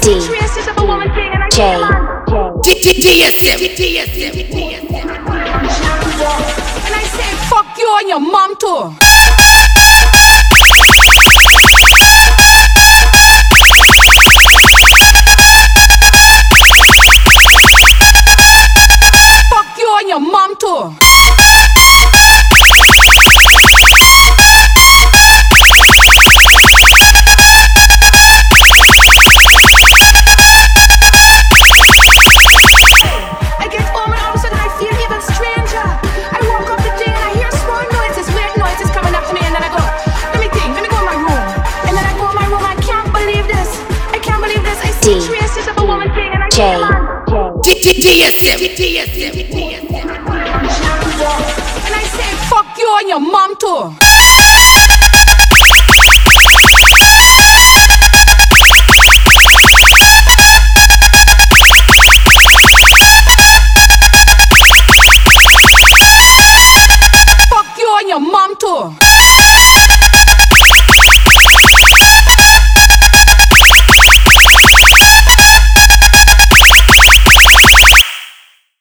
see traces of a woman thing and I J. and I say fuck you and your mom too. Fuck you and your mom too. Traces of a woman thing and I J. and I say fuck you and your mom too.